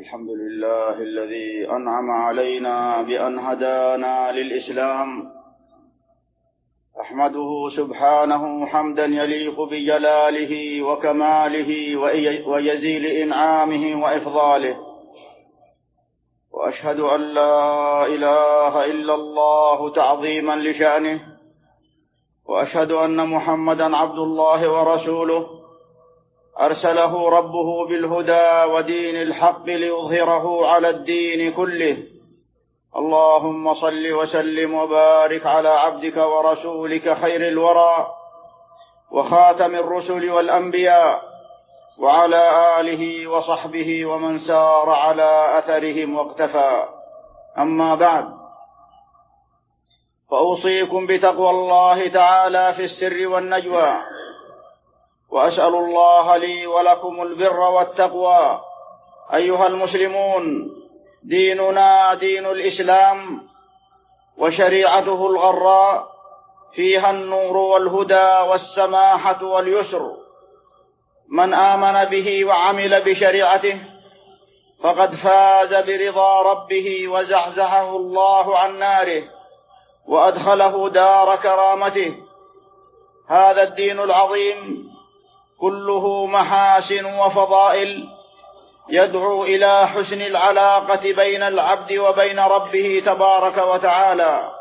الحمد لله الذي أنعم علينا بأن هدانا للإسلام، أحمده سبحانه حمدا يليق بجلاله وكماله ويزيل إنعامه وإفضاله، وأشهد أن لا إله إلا الله تعظيما لشأنه، وأشهد أن محمدا عبد الله ورسوله أرسله ربه بالهدى ودين الحق ليظهره على الدين كله. اللهم صل وسلم وبارك على عبدك ورسولك خير الورى وخاتم الرسل والأنبياء، وعلى آله وصحبه ومن سار على أثرهم واقتفى. أما بعد، فأوصيكم بتقوى الله تعالى في السر والنجوى، وأسأل الله لي ولكم البر والتقوى. أيها المسلمون، ديننا دين الإسلام، وشريعته الغراء فيها النور والهدى والسماحة واليسر. من آمن به وعمل بشريعته فقد فاز برضا ربه وزحزحه الله عن ناره وأدخله دار كرامته. هذا الدين العظيم كله محاسن وفضائل يدعو إلى حسن العلاقة بين العبد وبين ربه تبارك وتعالى،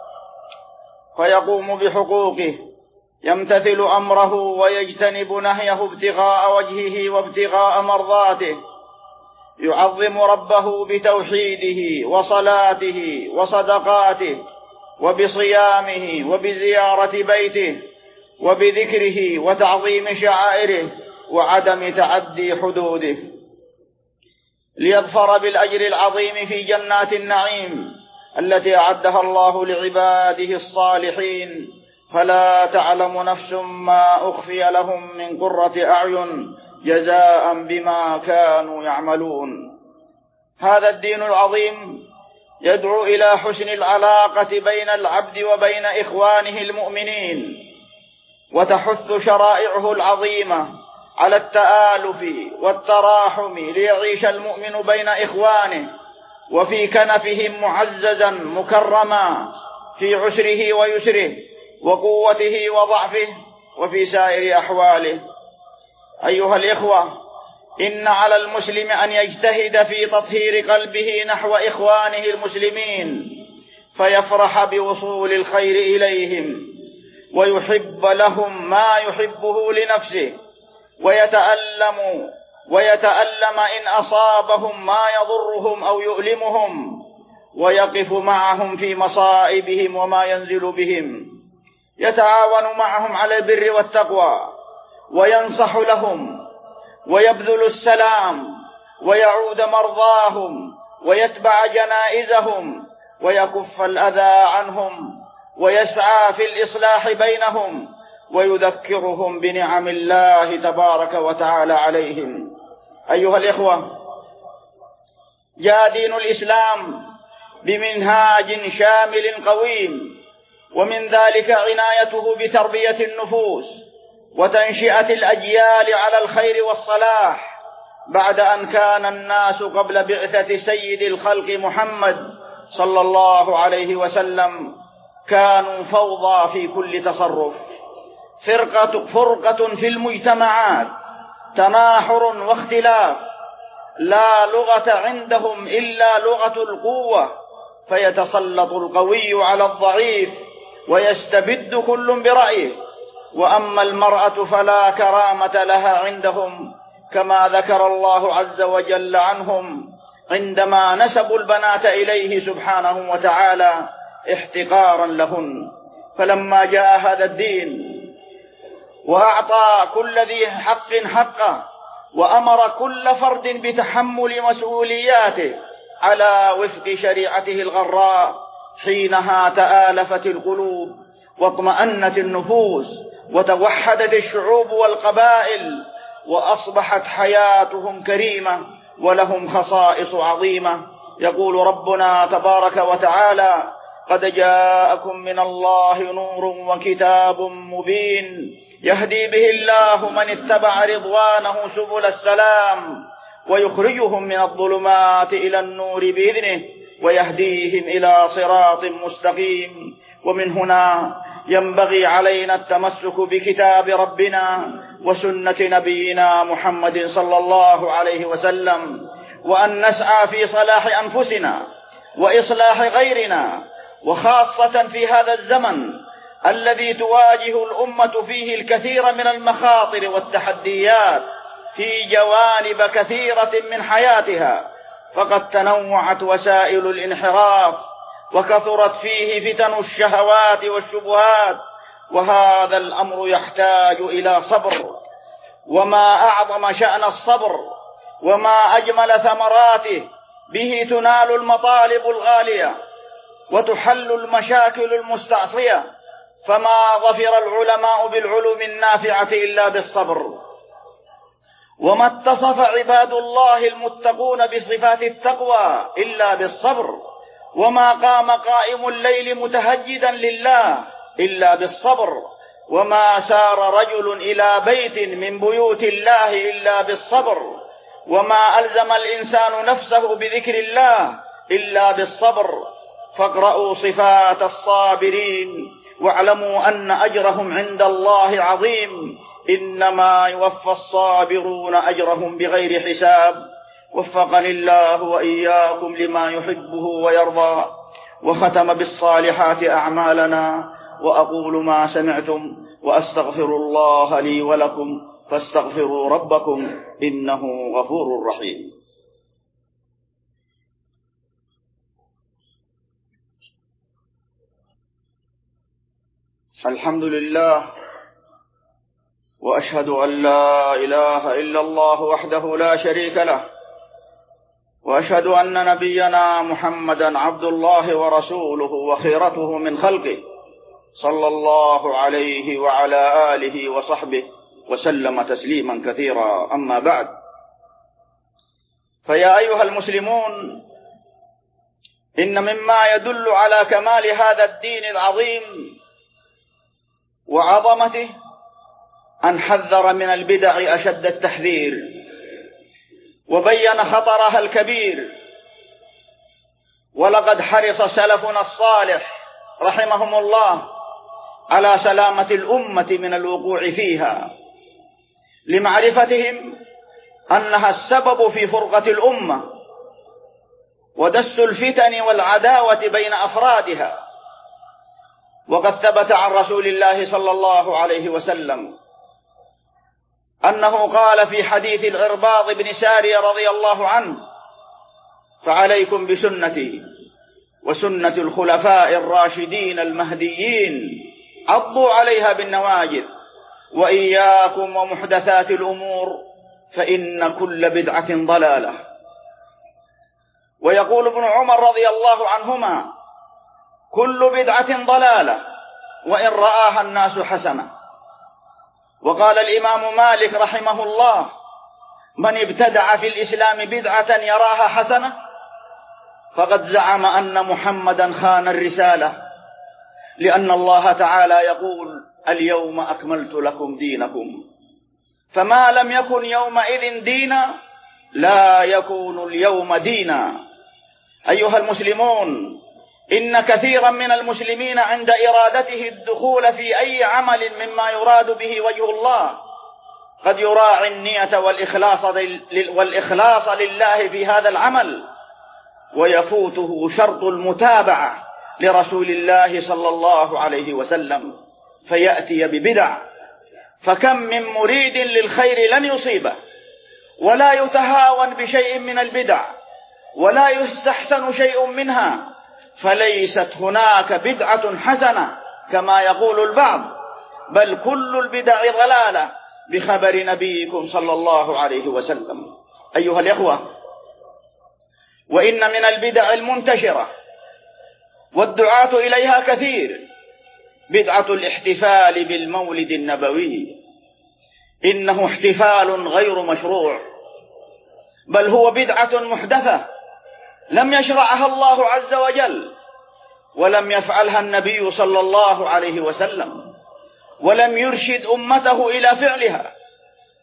فيقوم بحقوقه، يمتثل أمره ويجتنب نهيه ابتغاء وجهه وابتغاء مرضاته، يعظم ربه بتوحيده وصلاته وصدقاته وبصيامه وبزيارة بيته وبذكره وتعظيم شعائره وعدم تعدي حدوده، ليظفر بالأجر العظيم في جنات النعيم التي أعدها الله لعباده الصالحين. فلا تعلم نفس ما أخفي لهم من قرة أعين جزاء بما كانوا يعملون. هذا الدين العظيم يدعو إلى حسن العلاقة بين العبد وبين إخوانه المؤمنين، وتحث شرائعه العظيمة على التآلف والتراحم، ليعيش المؤمن بين إخوانه وفي كنفهم معززا مكرما في عسره ويسره وقوته وضعفه وفي سائر أحواله. أيها الإخوة، إن على المسلم أن يجتهد في تطهير قلبه نحو إخوانه المسلمين، فيفرح بوصول الخير إليهم ويحب لهم ما يحبه لنفسه، ويتألم إن أصابهم ما يضرهم أو يؤلمهم، ويقف معهم في مصائبهم وما ينزل بهم، يتعاون معهم على البر والتقوى، وينصح لهم، ويبذل السلام، ويعود مرضاهم، ويتبع جنائزهم، ويكف الأذى عنهم، ويسعى في الإصلاح بينهم، ويذكرهم بنعم الله تبارك وتعالى عليهم. أيها الإخوة، جاء دين الإسلام بمنهاج شامل قويم، ومن ذلك عنايته بتربية النفوس وتنشئة الأجيال على الخير والصلاح، بعد أن كان الناس قبل بعثة سيد الخلق محمد صلى الله عليه وسلم كانوا فوضى في كل تصرف، فرقة في المجتمعات، تناحر واختلاف، لا لغة عندهم إلا لغة القوة، فيتسلط القوي على الضعيف ويستبد كل برأيه. وأما المرأة فلا كرامة لها عندهم، كما ذكر الله عز وجل عنهم عندما نسبوا البنات إليه سبحانه وتعالى احتقارا لهن. فلما جاء هذا الدين وأعطى كل ذي حق حقه، وأمر كل فرد بتحمل مسؤولياته على وفق شريعته الغراء، حينها تآلفت القلوب واطمأنت النفوس وتوحدت الشعوب والقبائل، وأصبحت حياتهم كريمة ولهم خصائص عظيمة. يقول ربنا تبارك وتعالى: قد جاءكم من الله نور وكتاب مبين يهدي به الله من اتبع رضوانه سبل السلام ويخرجهم من الظلمات إلى النور بإذنه ويهديهم إلى صراط مستقيم. ومن هنا ينبغي علينا التمسك بكتاب ربنا وسنة نبينا محمد صلى الله عليه وسلم، وأن نسعى في صلاح أنفسنا وإصلاح غيرنا، وخاصة في هذا الزمن الذي تواجه الأمة فيه الكثير من المخاطر والتحديات في جوانب كثيرة من حياتها، فقد تنوعت وسائل الانحراف وكثرت فيه فتن الشهوات والشبهات، وهذا الأمر يحتاج إلى صبر. وما أعظم شأن الصبر وما أجمل ثمراته، به تنال المطالب الغالية وتحل المشاكل المستعصية، فما ظفر العلماء بالعلوم النافعة إلا بالصبر، وما اتصف عباد الله المتقون بصفات التقوى إلا بالصبر، وما قام قائم الليل متهجدا لله إلا بالصبر، وما سار رجل إلى بيت من بيوت الله إلا بالصبر، وما ألزم الإنسان نفسه بذكر الله إلا بالصبر. فاقرأوا صفات الصابرين واعلموا أن أجرهم عند الله عظيم، إنما يوفى الصابرون أجرهم بغير حساب. وفقني الله وإياكم لما يحبه ويرضى، وختم بالصالحات أعمالنا. وأقول ما سمعتم وأستغفر الله لي ولكم فاستغفروا ربكم إنه غفور رحيم. الحمد لله، وأشهد أن لا إله إلا الله وحده لا شريك له، وأشهد أن نبينا محمدا عبد الله ورسوله وخيرته من خلقه، صلى الله عليه وعلى آله وصحبه وسلم تسليما كثيرا. أما بعد، فيا أيها المسلمون، إن مما يدل على كمال هذا الدين العظيم وعظمته أن حذر من البدع أشد التحذير، وبين خطرها الكبير. ولقد حرص سلفنا الصالح رحمهم الله على سلامة الأمة من الوقوع فيها، لمعرفتهم أنها السبب في فرقة الأمة ودس الفتن والعداوة بين أفرادها. وقد ثبت عن رسول الله صلى الله عليه وسلم أنه قال في حديث العرباض بن سارية رضي الله عنه: فعليكم بسنتي وسنة الخلفاء الراشدين المهديين، عضوا عليها بالنواجذ، وإياكم ومحدثات الأمور، فإن كل بدعة ضلالة. ويقول ابن عمر رضي الله عنهما: كل بدعة ضلالة وإن رآها الناس حسنة. وقال الإمام مالك رحمه الله: من ابتدع في الإسلام بدعة يراها حسنة فقد زعم أن محمدا خان الرسالة، لأن الله تعالى يقول: اليوم أكملت لكم دينكم، فما لم يكن يومئذ دينا لا يكون اليوم دينا. أيها المسلمون، إن كثيرا من المسلمين عند إرادته الدخول في أي عمل مما يراد به وجه الله قد يراعي النية والإخلاص لله في هذا العمل، ويفوته شرط المتابعة لرسول الله صلى الله عليه وسلم فيأتي ببدع. فكم من مريد للخير لن يصيبه، ولا يتهاون بشيء من البدع، ولا يستحسن شيء منها، فليست هناك بدعة حسنة كما يقول البعض، بل كل البدع ضلالة بخبر نبيكم صلى الله عليه وسلم. أيها الإخوة، وإن من البدع المنتشرة والدعاة إليها كثير بدعة الاحتفال بالمولد النبوي. إنه احتفال غير مشروع، بل هو بدعة محدثة لم يشرعها الله عز وجل، ولم يفعلها النبي صلى الله عليه وسلم، ولم يرشد أمته إلى فعلها.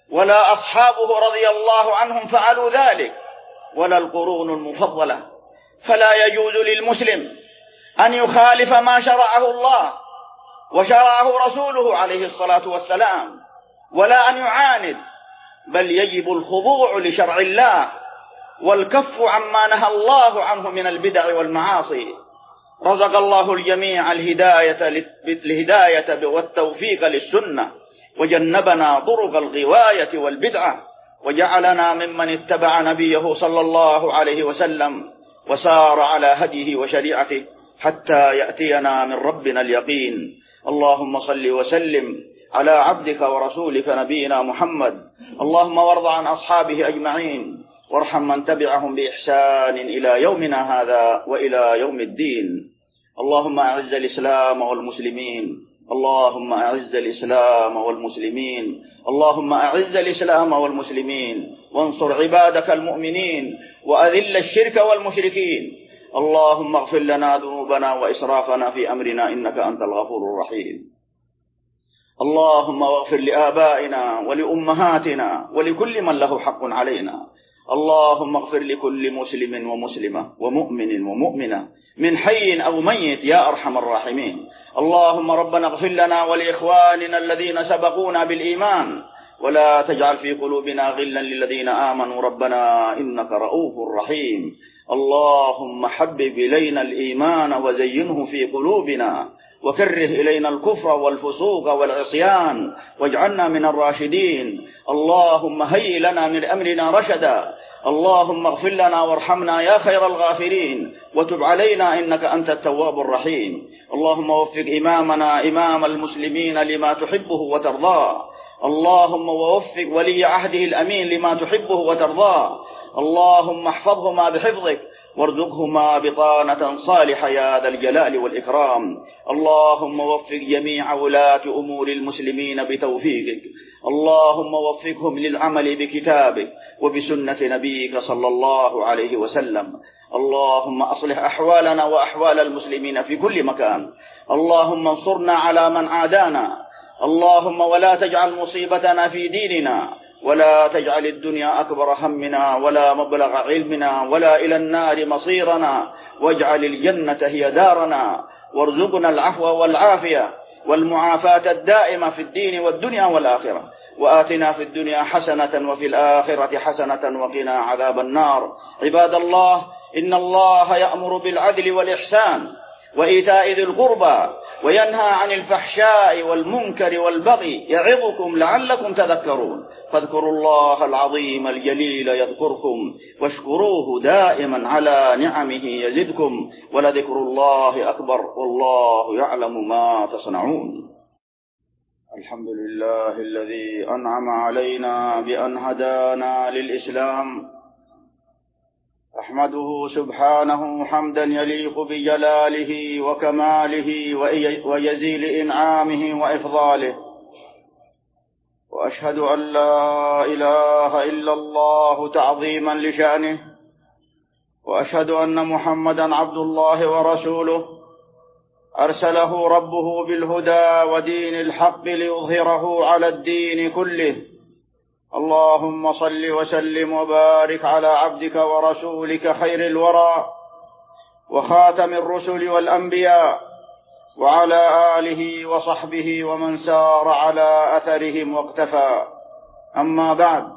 ولا أصحابه رضي الله عنهم فعلوا ذلك، ولا القرون المفضلة. فلا يجوز للمسلم أن يخالف ما شرعه الله وشرعه رسوله عليه الصلاة والسلام، ولا أن يعاند، بل يجب الخضوع لشرع الله والكف عما نهى الله عنه من البدع والمعاصي. رزق الله الجميع الهداية والتوفيق للسنة، وجنبنا طرق الغواية والبدعة، وجعلنا ممن اتبع نبيه صلى الله عليه وسلم وسار على هديه وشريعته حتى يأتينا من ربنا اليقين. اللهم صل وسلم على عبدك ورسولك نبينا محمد. اللهم وارض عن أصحابه أجمعين، وارحم من تبعهم بإحسان إلى يومنا هذا وإلى يوم الدين. اللهم أعز الإسلام والمسلمين، اللهم أعز الإسلام والمسلمين، اللهم أعز الإسلام والمسلمين، وانصر عبادك المؤمنين، وأذل الشرك والمشركين. اللهم اغفر لنا ذنوبنا وإسرافنا في أمرنا إنك أنت الغفور الرحيم. اللهم اغفر لآبائنا ولأمهاتنا ولكل من له حق علينا. اللهم اغفر لكل مسلم ومسلمة ومؤمن ومؤمنة من حي أو ميت يا أرحم الراحمين. اللهم ربنا اغفر لنا ولإخواننا الذين سبقونا بالإيمان، ولا تجعل في قلوبنا غلا للذين آمنوا ربنا إنك رؤوف رحيم. اللهم حبب إلينا الإيمان وزينه في قلوبنا، وكره إلينا الكفر والفسوق والعصيان، واجعلنا من الراشدين. اللهم هيئ لنا من أمرنا رشدا. اللهم اغفر لنا وارحمنا يا خير الغافرين، وتب علينا إنك أنت التواب الرحيم. اللهم وفق إمامنا إمام المسلمين لما تحبه وترضاه. اللهم ووفق ولي عهده الأمين لما تحبه وترضاه. اللهم احفظهما بحفظك، وارزقهما بطانة صالحة يا ذا الجلال والإكرام. اللهم وفق جميع ولاة أمور المسلمين بتوفيقك. اللهم وفقهم للعمل بكتابك وبسنة نبيك صلى الله عليه وسلم. اللهم أصلح أحوالنا وأحوال المسلمين في كل مكان. اللهم انصرنا على من عادانا. اللهم ولا تجعل مصيبتنا في ديننا، ولا تجعل الدنيا أكبر همنا ولا مبلغ علمنا ولا إلى النار مصيرنا، واجعل الجنة هي دارنا، وارزقنا العفو والعافية والمعافاة الدائمة في الدين والدنيا والآخرة. وآتنا في الدنيا حسنة وفي الآخرة حسنة وقنا عذاب النار. عباد الله، إن الله يأمر بالعدل والإحسان وإيتاء ذي القربى، وينهى عن الفحشاء والمنكر والبغي، يعظكم لعلكم تذكرون. فاذكروا الله العظيم الجليل يذكركم، واشكروه دائما على نعمه يزدكم، ولذكر الله أكبر، والله يعلم ما تصنعون. الحمد لله الذي أنعم علينا بأن هدانا للإسلام. أحمده سبحانه حمدا يليق بجلاله وكماله وجزيل إنعامه وإفضاله، وأشهد أن لا إله إلا الله تعظيما لشأنه، وأشهد أن محمدا عبد الله ورسوله، أرسله ربه بالهدى ودين الحق ليظهره على الدين كله. اللهم صل وسلم وبارك على عبدك ورسولك خير الورى وخاتم الرسل والأنبياء، وعلى آله وصحبه ومن سار على أثرهم واقتفى. أما بعد،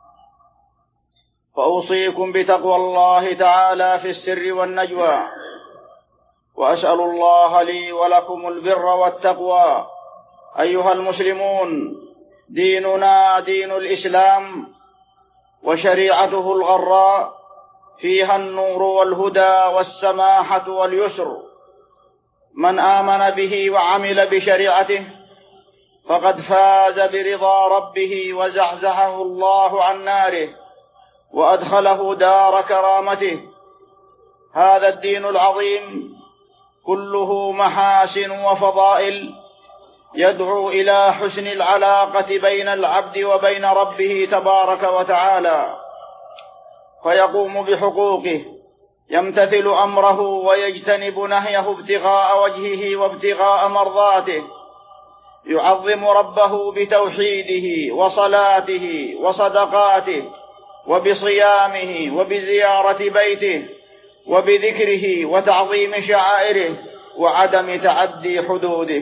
فأوصيكم بتقوى الله تعالى في السر والنجوى، وأسأل الله لي ولكم البر والتقوى. أيها المسلمون، ديننا دين الإسلام، وشريعته الغراء فيها النور والهدى والسماحة واليسر. من آمن به وعمل بشريعته فقد فاز برضا ربه، وزحزحه الله عن ناره وأدخله دار كرامته. هذا الدين العظيم كله محاسن وفضائل، يدعو إلى حسن العلاقة بين العبد وبين ربه تبارك وتعالى، فيقوم بحقوقه، يمتثل أمره ويجتنب نهيه ابتغاء وجهه وابتغاء مرضاته. يعظم ربه بتوحيده وصلاته وصدقاته وبصيامه وبزيارة بيته وبذكره وتعظيم شعائره وعدم تعدي حدوده،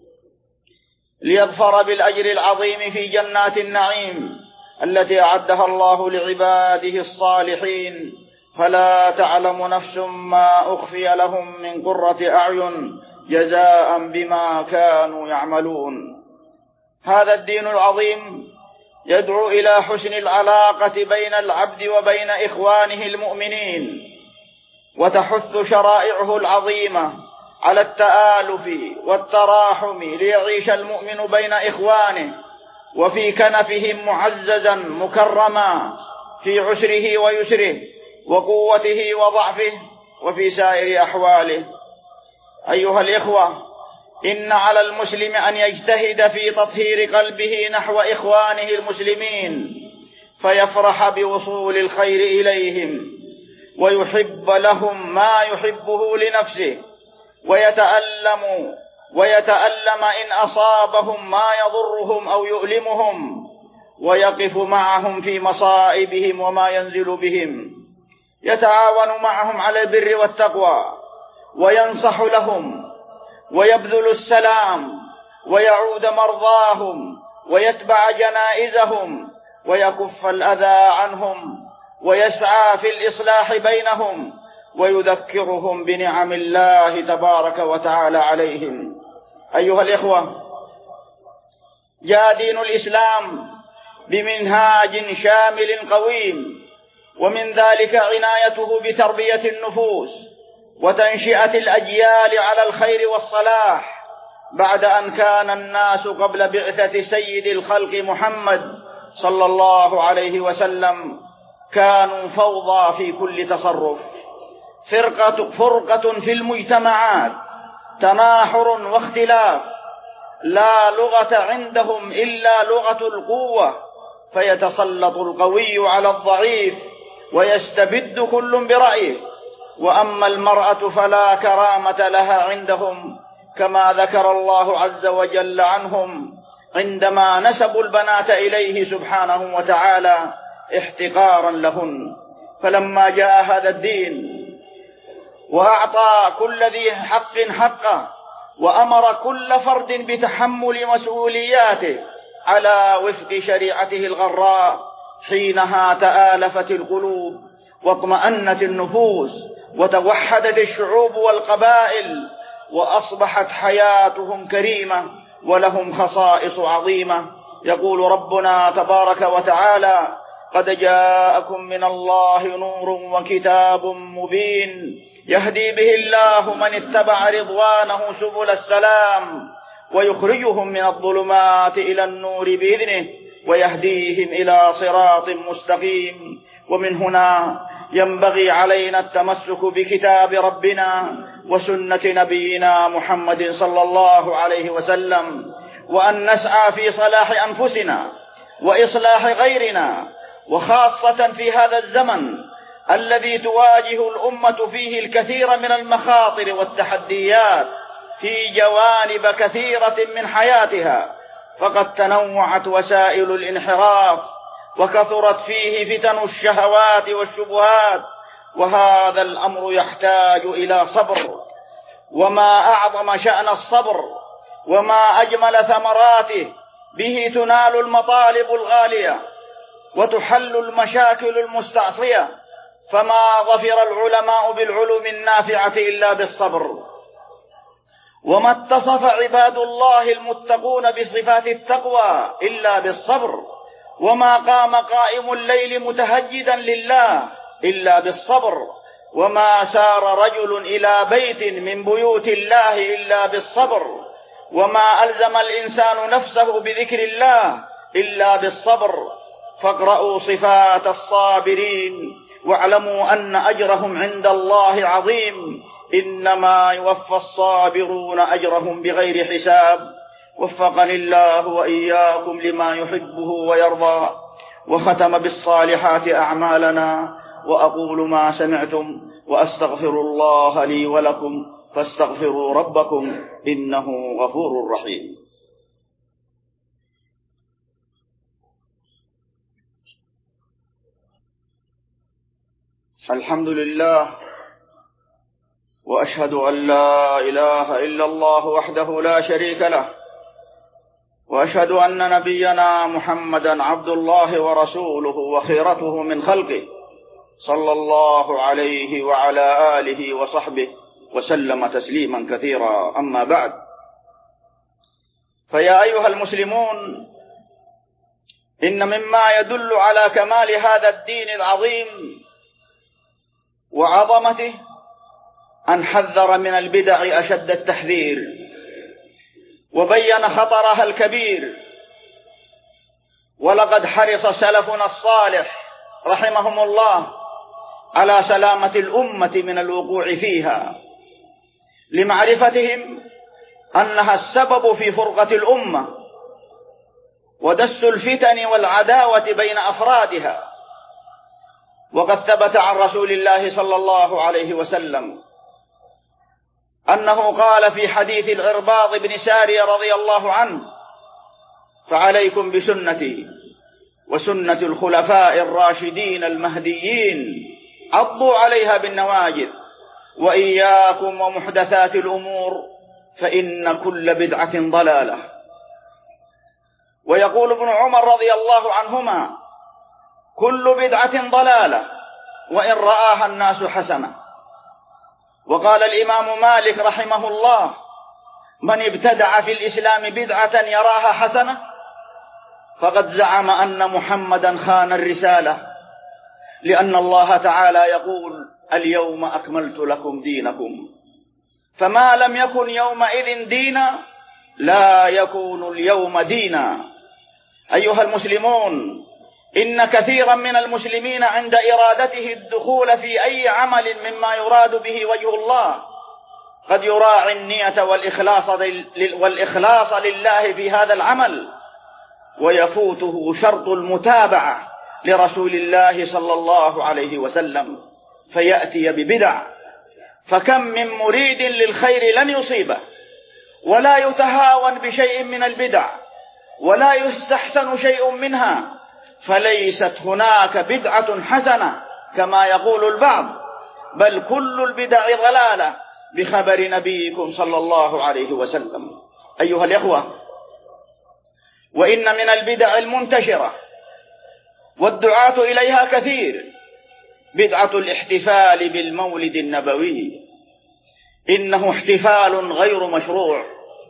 ليظفر بالأجر العظيم في جنات النعيم التي أعدها الله لعباده الصالحين، فلا تعلم نفس ما أخفي لهم من قرة أعين جزاء بما كانوا يعملون. هذا الدين العظيم يدعو إلى حسن العلاقة بين العبد وبين إخوانه المؤمنين، وتحث شرائعه العظيمة على التآلف والتراحم ليعيش المؤمن بين إخوانه وفي كنفهم معززا مكرما في عسره ويسره وقوته وضعفه وفي سائر أحواله. أيها الإخوة، إن على المسلم أن يجتهد في تطهير قلبه نحو إخوانه المسلمين، فيفرح بوصول الخير إليهم ويحب لهم ما يحبه لنفسه، ويتألم إن أصابهم ما يضرهم أو يؤلمهم، ويقف معهم في مصائبهم وما ينزل بهم، يتعاون معهم على البر والتقوى، وينصح لهم، ويبذل السلام، ويعود مرضاهم، ويتبع جنائزهم، ويكف الأذى عنهم، ويسعى في الإصلاح بينهم، ويذكرهم بنعم الله تبارك وتعالى عليهم. أيها الإخوة، جاء دين الإسلام بمنهاج شامل قويم، ومن ذلك عنايته بتربية النفوس وتنشئة الأجيال على الخير والصلاح، بعد أن كان الناس قبل بعثة سيد الخلق محمد صلى الله عليه وسلم كانوا فوضى في كل تصرف، فرقة في المجتمعات، تناحر واختلاف، لا لغة عندهم إلا لغة القوة، فيتسلط القوي على الضعيف ويستبد كل برأيه، وأما المرأة فلا كرامة لها عندهم، كما ذكر الله عز وجل عنهم عندما نسبوا البنات إليه سبحانه وتعالى احتقارا لهن. فلما جاء هذا الدين وأعطى كل ذي حق حقه، وأمر كل فرد بتحمل مسؤولياته على وفق شريعته الغراء، حينها تآلفت القلوب واطمأنت النفوس وتوحدت الشعوب والقبائل، وأصبحت حياتهم كريمة ولهم خصائص عظيمة. يقول ربنا تبارك وتعالى: قد جاءكم من الله نور وكتاب مبين يهدي به الله من اتبع رضوانه سبل السلام ويخرجهم من الظلمات إلى النور بإذنه ويهديهم إلى صراط مستقيم. ومن هنا ينبغي علينا التمسك بكتاب ربنا وسنة نبينا محمد صلى الله عليه وسلم، وأن نسعى في صلاح أنفسنا وإصلاح غيرنا، وخاصة في هذا الزمن الذي تواجه الأمة فيه الكثير من المخاطر والتحديات في جوانب كثيرة من حياتها، فقد تنوعت وسائل الانحراف وكثرت فيه فتن الشهوات والشبهات، وهذا الأمر يحتاج إلى صبر، وما أعظم شأن الصبر وما أجمل ثمراته، به تنال المطالب الغالية وتحل المشاكل المستعصية، فما ظفر العلماء بالعلوم النافعة إلا بالصبر، وما اتصف عباد الله المتقون بصفات التقوى إلا بالصبر، وما قام قائم الليل متهجدا لله إلا بالصبر، وما سار رجل إلى بيت من بيوت الله إلا بالصبر، وما ألزم الإنسان نفسه بذكر الله إلا بالصبر. فاقرأوا صفات الصابرين واعلموا أن أجرهم عند الله عظيم، إنما يوفى الصابرون أجرهم بغير حساب. وفقني الله وإياكم لما يحبه ويرضى، وختم بالصالحات أعمالنا. وأقول ما سمعتم وأستغفر الله لي ولكم، فاستغفروا ربكم إنه غفور رحيم. الحمد لله، وأشهد أن لا إله إلا الله وحده لا شريك له، وأشهد أن نبينا محمدا عبد الله ورسوله وخيرته من خلقه، صلى الله عليه وعلى آله وصحبه وسلم تسليما كثيرا. أما بعد، فيا أيها المسلمون، إن مما يدل على كمال هذا الدين العظيم وعظمته أن حذر من البدع أشد التحذير، وبين خطرها الكبير. ولقد حرص سلفنا الصالح رحمهم الله على سلامة الأمة من الوقوع فيها، لمعرفتهم أنها السبب في فرقة الأمة ودس الفتن والعداوة بين أفرادها. وقد ثبت عن رسول الله صلى الله عليه وسلم أنه قال في حديث العرباض بن سارية رضي الله عنه: فعليكم بسنتي وسنة الخلفاء الراشدين المهديين، عضوا عليها بالنواجذ، وإياكم ومحدثات الأمور، فإن كل بدعة ضلالة. ويقول ابن عمر رضي الله عنهما: كل بدعة ضلالة وإن رآها الناس حسنة. وقال الإمام مالك رحمه الله: من ابتدع في الإسلام بدعة يراها حسنة فقد زعم أن محمدا خان الرسالة، لأن الله تعالى يقول: اليوم أكملت لكم دينكم، فما لم يكن يومئذ دينا لا يكون اليوم دينا. أيها المسلمون، إن كثيرا من المسلمين عند إرادته الدخول في أي عمل مما يراد به وجه الله قد يراعي النية والإخلاص لله في هذا العمل، ويفوته شرط المتابعة لرسول الله صلى الله عليه وسلم، فيأتي ببدع. فكم من مريد للخير لن يصيبه، ولا يتهاون بشيء من البدع، ولا يستحسن شيء منها، فليست هناك بدعة حسنة كما يقول البعض، بل كل البدع ضلالة بخبر نبيكم صلى الله عليه وسلم. أيها الإخوة، وإن من البدع المنتشرة والدعاة إليها كثير بدعة الاحتفال بالمولد النبوي. إنه احتفال غير مشروع،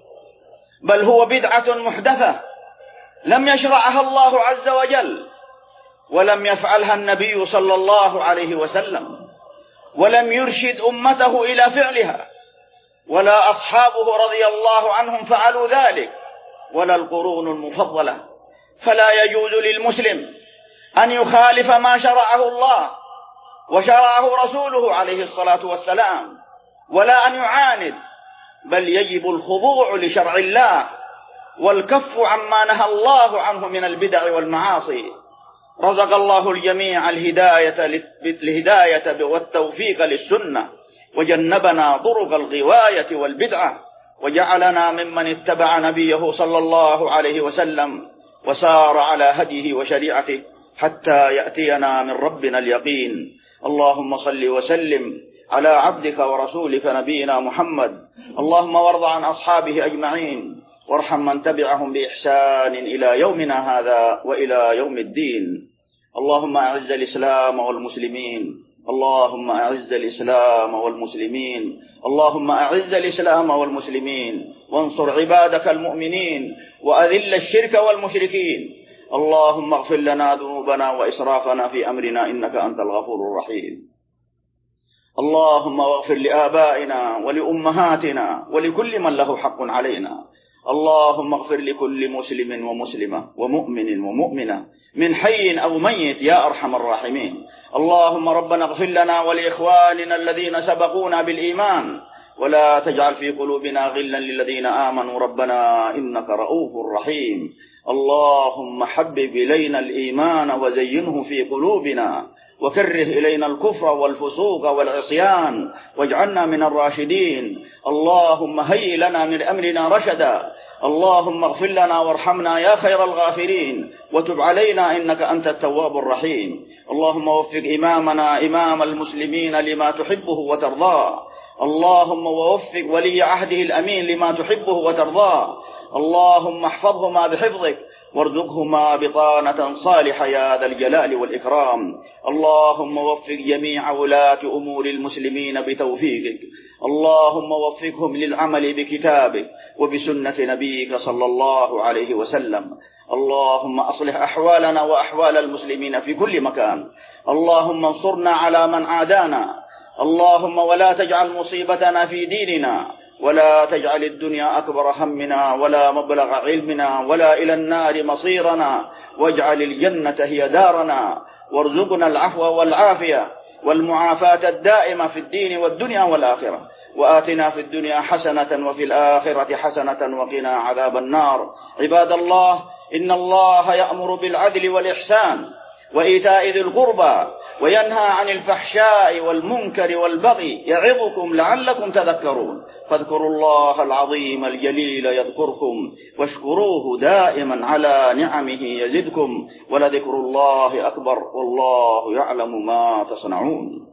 بل هو بدعة محدثة لم يشرعها الله عز وجل، ولم يفعلها النبي صلى الله عليه وسلم، ولم يرشد أمته إلى فعلها، ولا أصحابه رضي الله عنهم فعلوا ذلك، ولا القرون المفضلة. فلا يجوز للمسلم أن يخالف ما شرعه الله وشرعه رسوله عليه الصلاة والسلام، ولا أن يعاند، بل يجب الخضوع لشرع الله والكف عما نهى الله عنه من البدع والمعاصي. رزق الله الجميع الهداية والتوفيق للسنة، وجنبنا طرق الغواية والبدعة، وجعلنا ممن اتبع نبيه صلى الله عليه وسلم وسار على هديه وشريعته حتى يأتينا من ربنا اليقين. اللهم صل وسلم على عبدك ورسولك نبينا محمد. اللهم وارض عن أصحابه أجمعين، وارحم من تبعهم بإحسان إلى يومنا هذا وإلى يوم الدين. اللهم أعز الإسلام والمسلمين، اللهم أعز الإسلام والمسلمين، اللهم أعز الإسلام والمسلمين، وانصر عبادك المؤمنين، وأذل الشرك والمشركين. اللهم اغفر لنا ذنوبنا وإسرافنا في أمرنا، إنك أنت الغفور الرحيم. اللهم اغفر لآبائنا ولأمهاتنا ولكل من له حق علينا. اللهم اغفر لكل مسلم ومسلمة ومؤمن ومؤمنة من حي أو ميت يا أرحم الراحمين. اللهم ربنا اغفر لنا ولإخواننا الذين سبقونا بالإيمان، ولا تجعل في قلوبنا غلا للذين آمنوا ربنا إنك رؤوف رحيم. اللهم حبب إلينا الإيمان وزينه في قلوبنا، وكره إلينا الكفر والفسوق والعصيان، واجعلنا من الراشدين. اللهم هيئ لنا من أمرنا رشدا. اللهم اغفر لنا وارحمنا يا خير الغافرين، وتب علينا إنك أنت التواب الرحيم. اللهم وفق إمامنا إمام المسلمين لما تحبه وترضاه، اللهم ووفق ولي عهده الأمين لما تحبه وترضاه، اللهم احفظهما بحفظك وارزقهما بطانة صالحة يا ذا الجلال والإكرام. اللهم وفق جميع ولاة أمور المسلمين بتوفيقك، اللهم وفقهم للعمل بكتابك وبسنة نبيك صلى الله عليه وسلم. اللهم أصلح أحوالنا وأحوال المسلمين في كل مكان، اللهم انصرنا على من عادانا، اللهم ولا تجعل مصيبتنا في ديننا، ولا تجعل الدنيا أكبر همنا ولا مبلغ علمنا ولا إلى النار مصيرنا، واجعل الجنة هي دارنا، وارزقنا العفو والعافية والمعافاة الدائمة في الدين والدنيا والآخرة، وآتنا في الدنيا حسنة وفي الآخرة حسنة وقنا عذاب النار. عباد الله، إن الله يأمر بالعدل والإحسان وإيتاء ذي القربى وينهى عن الفحشاء والمنكر والبغي يعظكم لعلكم تذكرون. فاذكروا الله العظيم الجليل يذكركم، واشكروه دائما على نعمه يزدكم، ولذكر الله أكبر والله يعلم ما تصنعون.